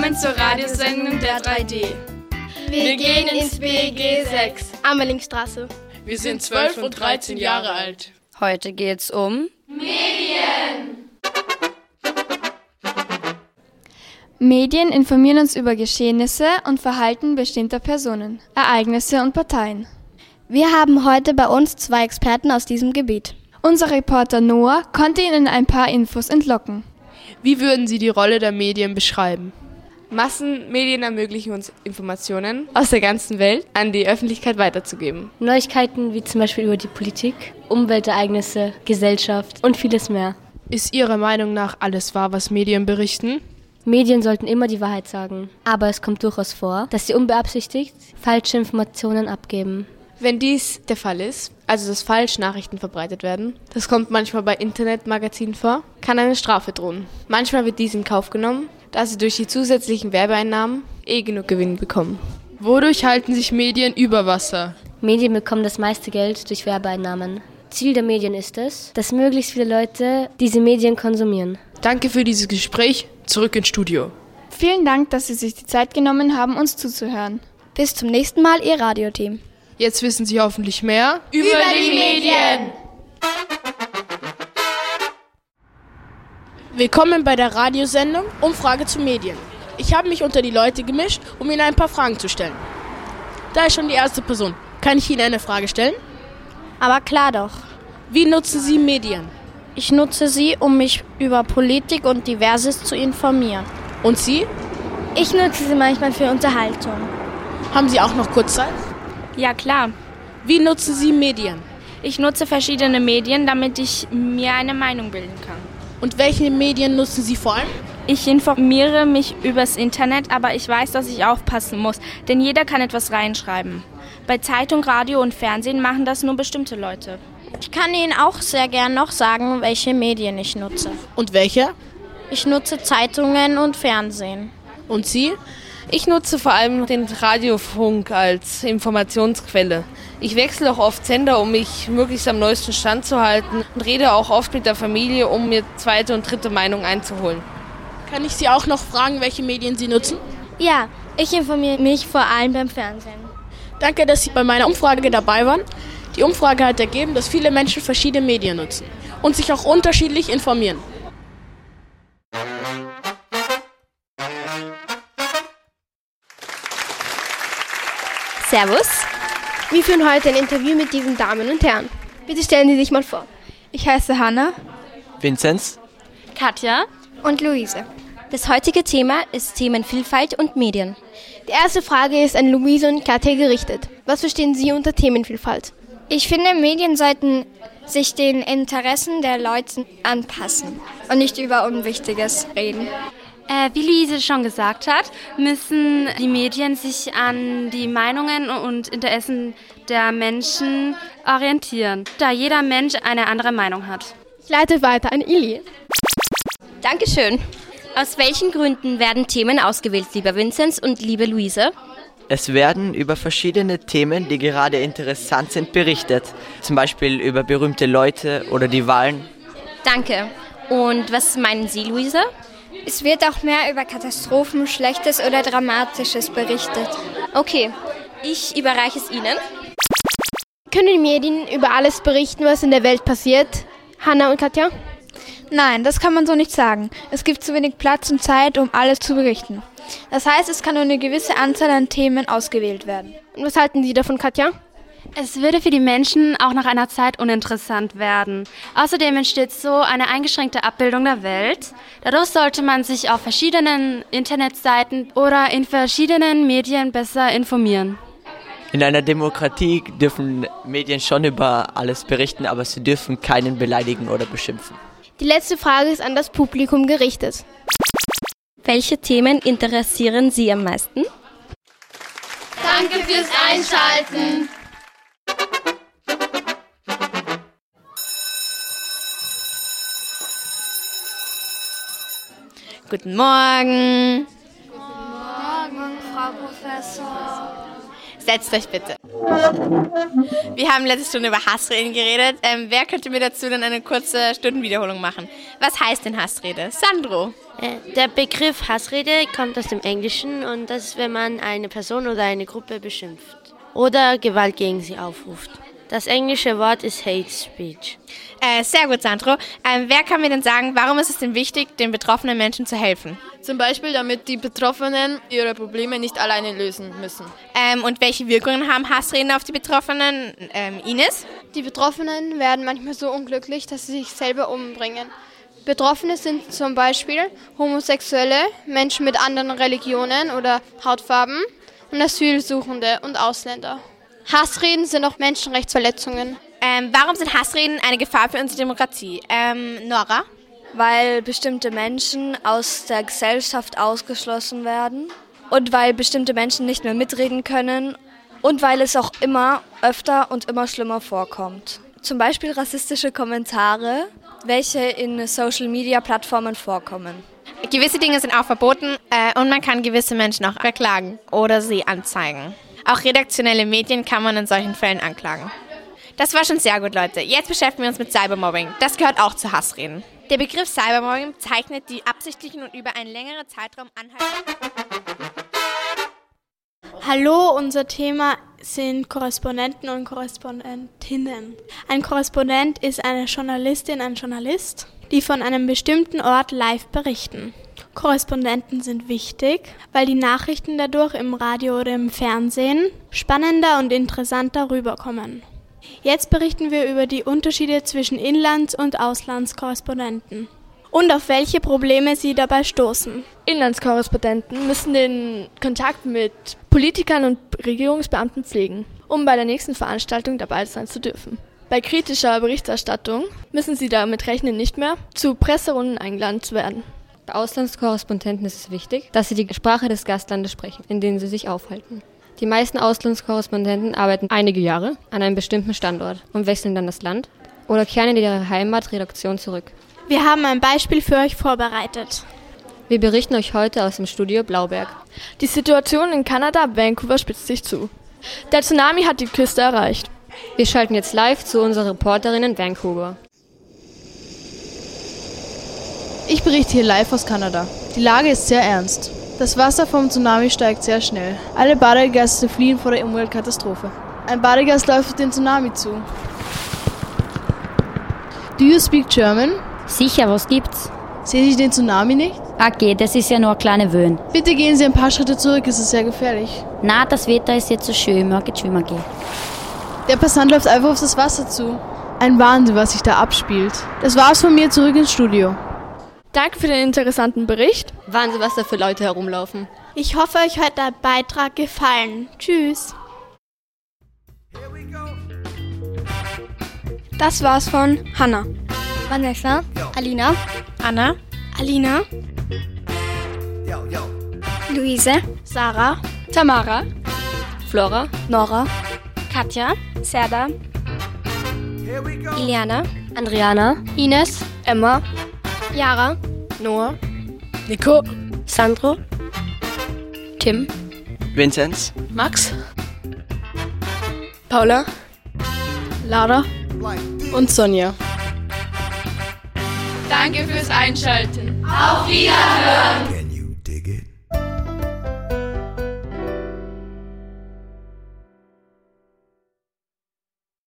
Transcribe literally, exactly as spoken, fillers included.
Willkommen zur Radiosendung der drei D. Wir gehen ins B G sechs. Ammerlingstraße. Wir sind zwölf und dreizehn Jahre alt. Heute geht's um Medien. Medien informieren uns über Geschehnisse und Verhalten bestimmter Personen, Ereignisse und Parteien. Wir haben heute bei uns zwei Experten aus diesem Gebiet. Unser Reporter Noah konnte Ihnen ein paar Infos entlocken. Wie würden Sie die Rolle der Medien beschreiben? Massenmedien ermöglichen uns Informationen aus der ganzen Welt an die Öffentlichkeit weiterzugeben. Neuigkeiten wie zum Beispiel über die Politik, Umweltereignisse, Gesellschaft und vieles mehr. Ist Ihrer Meinung nach alles wahr, was Medien berichten? Medien sollten immer die Wahrheit sagen, aber es kommt durchaus vor, dass sie unbeabsichtigt falsche Informationen abgeben. Wenn dies der Fall ist, also dass Falschnachrichten verbreitet werden, das kommt manchmal bei Internetmagazinen vor, kann eine Strafe drohen. Manchmal wird dies in Kauf genommen, da sie durch die zusätzlichen Werbeeinnahmen eh genug Gewinn bekommen. Wodurch halten sich Medien über Wasser? Medien bekommen das meiste Geld durch Werbeeinnahmen. Ziel der Medien ist es, dass möglichst viele Leute diese Medien konsumieren. Danke für dieses Gespräch. Zurück ins Studio. Vielen Dank, dass Sie sich die Zeit genommen haben, uns zuzuhören. Bis zum nächsten Mal, Ihr Radioteam. Jetzt wissen Sie hoffentlich mehr über die Medien. Willkommen bei der Radiosendung Umfrage zu Medien. Ich habe mich unter die Leute gemischt, um Ihnen ein paar Fragen zu stellen. Da ist schon die erste Person. Kann ich Ihnen eine Frage stellen? Aber klar doch. Wie nutzen Sie Medien? Ich nutze sie, um mich über Politik und Diverses zu informieren. Und Sie? Ich nutze sie manchmal für Unterhaltung. Haben Sie auch noch kurz Zeit? Ja, klar. Wie nutzen Sie Medien? Ich nutze verschiedene Medien, damit ich mir eine Meinung bilden kann. Und welche Medien nutzen Sie vor allem? Ich informiere mich übers Internet, aber ich weiß, dass ich aufpassen muss, denn jeder kann etwas reinschreiben. Bei Zeitung, Radio und Fernsehen machen das nur bestimmte Leute. Ich kann Ihnen auch sehr gern noch sagen, welche Medien ich nutze. Und welche? Ich nutze Zeitungen und Fernsehen. Und Sie? Ich nutze vor allem den Radiofunk als Informationsquelle. Ich wechsle auch oft Sender, um mich möglichst am neuesten Stand zu halten und rede auch oft mit der Familie, um mir zweite und dritte Meinung einzuholen. Kann ich Sie auch noch fragen, welche Medien Sie nutzen? Ja, ich informiere mich vor allem beim Fernsehen. Danke, dass Sie bei meiner Umfrage dabei waren. Die Umfrage hat ergeben, dass viele Menschen verschiedene Medien nutzen und sich auch unterschiedlich informieren. Servus. Wir führen heute ein Interview mit diesen Damen und Herren. Bitte stellen Sie sich mal vor. Ich heiße Hanna. Vinzenz. Katja. Und Luise. Das heutige Thema ist Themenvielfalt und Medien. Die erste Frage ist an Luise und Katja gerichtet. Was verstehen Sie unter Themenvielfalt? Ich finde, Medien sollten sich den Interessen der Leute anpassen und nicht über Unwichtiges reden. Äh, wie Luise schon gesagt hat, müssen die Medien sich an die Meinungen und Interessen der Menschen orientieren, da jeder Mensch eine andere Meinung hat. Ich leite weiter an Ili. Dankeschön. Aus welchen Gründen werden Themen ausgewählt, lieber Vinzenz und liebe Luise? Es werden über verschiedene Themen, die gerade interessant sind, berichtet. Zum Beispiel über berühmte Leute oder die Wahlen. Danke. Und was meinen Sie, Luise? Es wird auch mehr über Katastrophen, Schlechtes oder Dramatisches berichtet. Okay, ich überreiche es Ihnen. Können die Medien über alles berichten, was in der Welt passiert? Hanna und Katja? Nein, das kann man so nicht sagen. Es gibt zu wenig Platz und Zeit, um alles zu berichten. Das heißt, es kann nur eine gewisse Anzahl an Themen ausgewählt werden. Und was halten Sie davon, Katja? Es würde für die Menschen auch nach einer Zeit uninteressant werden. Außerdem entsteht so eine eingeschränkte Abbildung der Welt. Dadurch sollte man sich auf verschiedenen Internetseiten oder in verschiedenen Medien besser informieren. In einer Demokratie dürfen Medien schon über alles berichten, aber sie dürfen keinen beleidigen oder beschimpfen. Die letzte Frage ist an das Publikum gerichtet. Welche Themen interessieren Sie am meisten? Danke fürs Einschalten. Guten Morgen. Guten Morgen, Frau Professor. Setzt euch bitte. Wir haben letzte Stunde über Hassreden geredet. Ähm, wer könnte mir dazu dann eine kurze Stundenwiederholung machen? Was heißt denn Hassrede? Sandro? Äh, der Begriff Hassrede kommt aus dem Englischen und das ist, wenn man eine Person oder eine Gruppe beschimpft oder Gewalt gegen sie aufruft. Das englische Wort ist Hate Speech. Äh, sehr gut, Sandro. Ähm, wer kann mir denn sagen, warum ist es denn wichtig, den betroffenen Menschen zu helfen? Zum Beispiel, damit die Betroffenen ihre Probleme nicht alleine lösen müssen. Ähm, und welche Wirkungen haben Hassreden auf die Betroffenen? Ähm, Ines? Die Betroffenen werden manchmal so unglücklich, dass sie sich selber umbringen. Betroffene sind zum Beispiel Homosexuelle, Menschen mit anderen Religionen oder Hautfarben und Asylsuchende und Ausländer. Hassreden sind auch Menschenrechtsverletzungen. Ähm, warum sind Hassreden eine Gefahr für unsere Demokratie? Ähm, Nora? Weil bestimmte Menschen aus der Gesellschaft ausgeschlossen werden und weil bestimmte Menschen nicht mehr mitreden können und weil es auch immer öfter und immer schlimmer vorkommt. Zum Beispiel rassistische Kommentare, welche in Social-Media-Plattformen vorkommen. Gewisse Dinge sind auch verboten äh, und man kann gewisse Menschen auch verklagen oder sie anzeigen. Auch redaktionelle Medien kann man in solchen Fällen anklagen. Das war schon sehr gut, Leute. Jetzt beschäftigen wir uns mit Cybermobbing. Das gehört auch zu Hassreden. Der Begriff Cybermobbing bezeichnet die absichtlichen und über einen längeren Zeitraum anhaltenden... Hallo, unser Thema sind Korrespondenten und Korrespondentinnen. Ein Korrespondent ist eine Journalistin, ein Journalist, die von einem bestimmten Ort live berichten. Korrespondenten sind wichtig, weil die Nachrichten dadurch im Radio oder im Fernsehen spannender und interessanter rüberkommen. Jetzt berichten wir über die Unterschiede zwischen Inlands- und Auslandskorrespondenten und auf welche Probleme sie dabei stoßen. Inlandskorrespondenten müssen den Kontakt mit Politikern und Regierungsbeamten pflegen, um bei der nächsten Veranstaltung dabei sein zu dürfen. Bei kritischer Berichterstattung müssen sie damit rechnen, nicht mehr zu Presserunden eingeladen zu werden. Bei Auslandskorrespondenten ist es wichtig, dass sie die Sprache des Gastlandes sprechen, in dem sie sich aufhalten. Die meisten Auslandskorrespondenten arbeiten einige Jahre an einem bestimmten Standort und wechseln dann das Land oder kehren in ihre Heimatredaktion zurück. Wir haben ein Beispiel für euch vorbereitet. Wir berichten euch heute aus dem Studio Blauberg. Die Situation in Kanada, Vancouver, spitzt sich zu. Der Tsunami hat die Küste erreicht. Wir schalten jetzt live zu unserer Reporterin in Vancouver. Ich berichte hier live aus Kanada. Die Lage ist sehr ernst. Das Wasser vom Tsunami steigt sehr schnell. Alle Badegäste fliehen vor der Umweltkatastrophe. Ein Badegast läuft auf den Tsunami zu. Do you speak German? Sicher, was gibt's? Sehen Sie den Tsunami nicht? Okay, das ist ja nur kleine Wellen. Bitte gehen Sie ein paar Schritte zurück, es ist sehr gefährlich. Na, das Wetter ist jetzt so schön, ich mag jetzt schwimmen gehen. Der Passant läuft einfach auf das Wasser zu. Ein Wahnsinn, was sich da abspielt. Das war's von mir, zurück ins Studio. Danke für den interessanten Bericht. Wahnsinn, was da für Leute herumlaufen. Ich hoffe, euch hat der Beitrag gefallen. Tschüss. Das war's von Hannah, Vanessa, Alina, Anna, Alina, Luise, Sarah, Tamara, Flora, Nora, Katja, Serda, Iliana, Andriana, Ines, Emma, Yara, Noah, Nico, Sandro, Tim, Vinzenz, Max, Paula, Lara und Sonja. Danke fürs Einschalten. Auf Wiederhören!